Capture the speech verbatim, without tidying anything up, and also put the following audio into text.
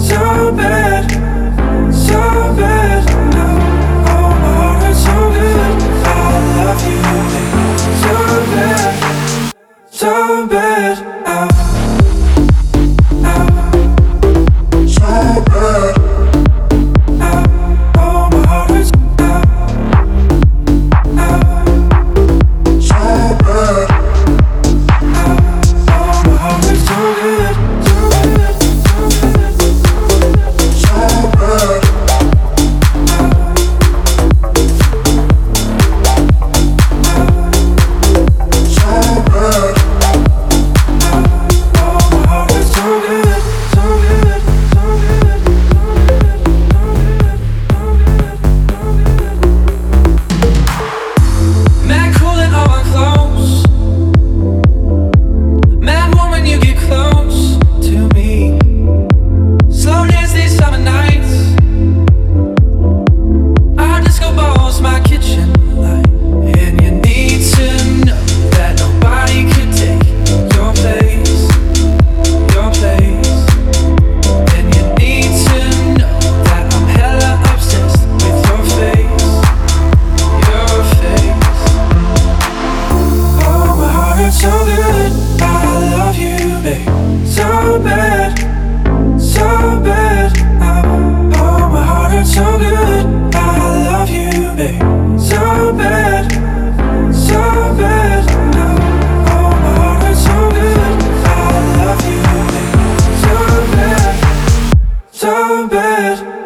so bad, so bad. Now, oh, my heart hurts so good. I love you, babe. So bad, so bad. Now, now, so bad. Now, oh, my heart hurts. Now, now, so bad. Now, oh, my heart hurts so good, so good, so good, so bad. So bad.